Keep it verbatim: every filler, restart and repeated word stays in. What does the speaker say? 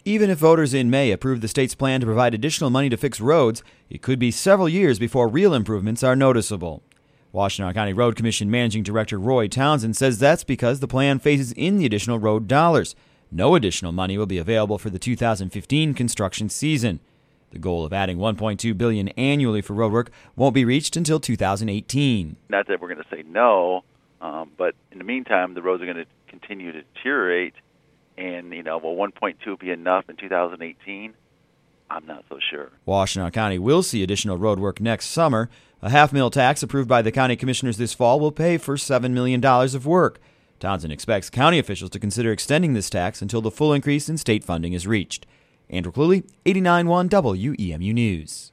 Even if voters in May approve the state's plan to provide additional money to fix roads, it could be several years before real improvements are noticeable. Washtenaw County Road Commission Managing Director Roy Townsend says that's because the plan phases in the additional road dollars. No additional money will be available for the two thousand fifteen construction season. The goal of adding one point two billion dollars annually for road work won't be reached until two thousand eighteen. Not that we're going to say no, um, but in the meantime, the roads are going to continue to deteriorate. And, you know, will one point two be enough in two thousand eighteen? I'm not so sure. Washtenaw County will see additional road work next summer. A half-mil tax approved by the county commissioners this fall will pay for seven million dollars of work. Townsend expects county officials to consider extending this tax until the full increase in state funding is reached. Andrew Cluley, eighty-nine point one W E M U News.